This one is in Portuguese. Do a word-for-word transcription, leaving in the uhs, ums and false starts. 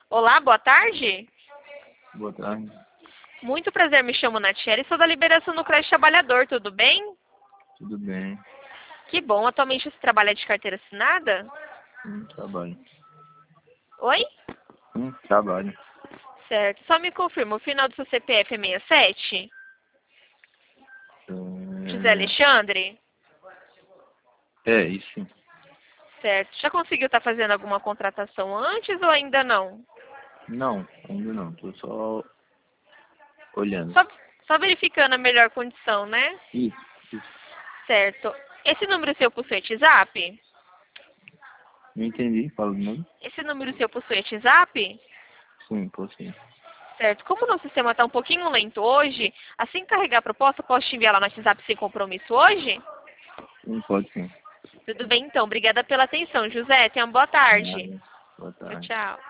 Olá, boa tarde. Boa tarde. Muito prazer, me chamo Natiele e sou da Liberação no Creche Trabalhador, tudo bem? Tudo bem? Que bom, atualmente você trabalha de carteira assinada? Hum, trabalho. Oi? Hum, trabalho. Certo, só me confirma, o final do seu C P F é sessenta e sete? José É, Alexandre? é isso. Certo, já conseguiu estar fazendo alguma contratação antes ou ainda não? Não, ainda não. Tô só olhando. Só, só verificando a melhor condição, né? Isso, isso. Certo. Esse número seu possui WhatsApp? Não entendi. Fala de novo? Esse número seu possui WhatsApp? Sim, pô, sim. Certo. Como o nosso sistema está um pouquinho lento hoje, assim que carregar a proposta, posso te enviar lá no WhatsApp sem compromisso hoje? Sim, pode sim. Tudo bem, então. Obrigada pela atenção, José. Tenha uma boa tarde. Nada. Boa Tchau, tarde. tchau.